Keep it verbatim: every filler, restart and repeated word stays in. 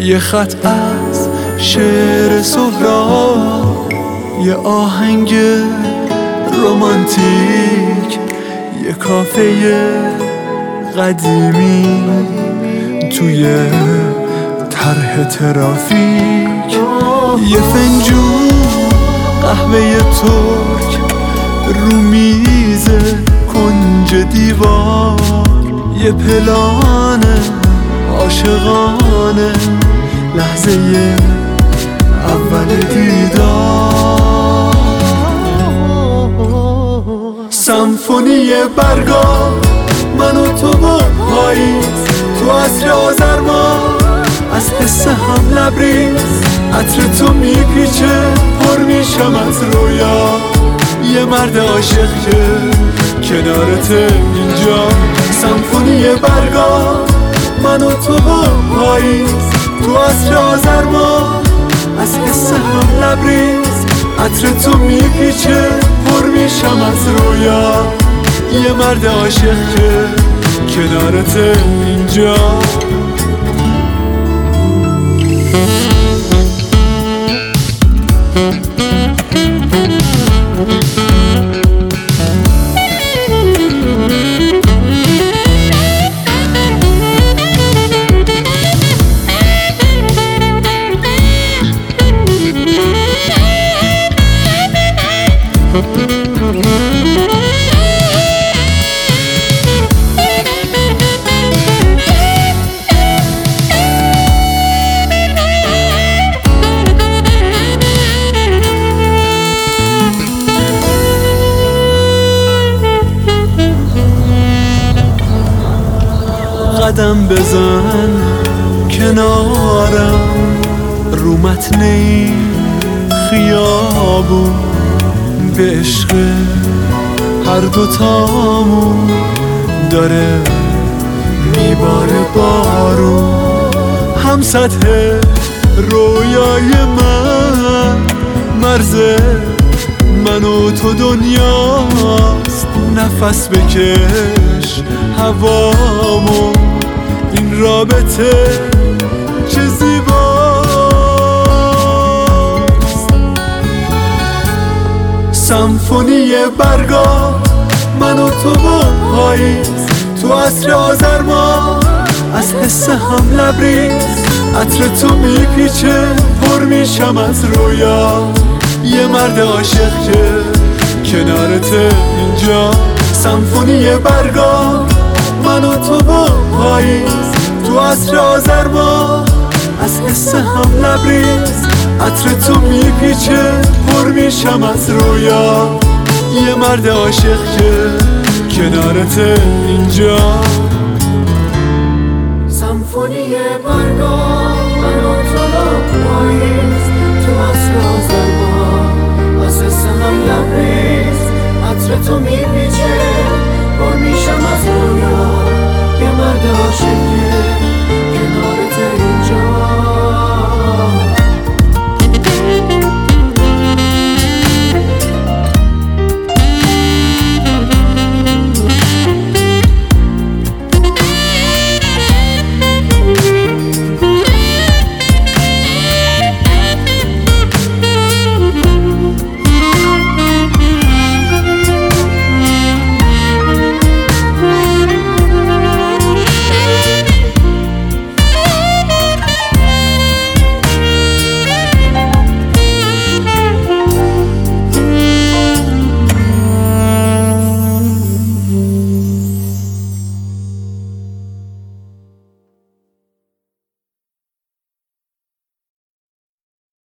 یه خط از شعر سهراب، یه آهنگ رمانتیک، یه کافه قدیمی توی طرح ترافیک، یه فنجون قهوه ترک رو میز کنج دیوار، یه پلان عاشقانه لحظه اول دیدار، سمفونی برگا من و تو با پاییز تو عصر آذرما، از قصه هم لبریز عطر تو میپیچه، پر میشم از رویا، یه مرد عاشق که کنارت اینجا، سمفونی برگا من و تو با پاییز تو عصر آذرما، از قصه هم لبریز عطر تو میپیچه، پر میشم از رویا، یه مرد عاشق که کنارت اینجا. قدم بزن کنارم رو متن این خیابون، به عشق هر دوتامون داره میباره بارون، هم سطح رویای من مرز من و تو دنیاست، نفس بکش هوامون، این رابطه چه زیباست، سمفونی برگا من و تو با پاییز تو عصر آذرما، از حس هم لبریز عطر تو میپیچه، پر میشم از رویا، یه مرد عاشق که کنارت اینجا، سمفونی برگا من و تو با پاییز تو عصر آذرما، از حس هم لبریز عطر تو میپیچه، پر میشم از رویا، یه مرد عاشق که کنارت اینجا، سمفونی برگا من و تو با پاییز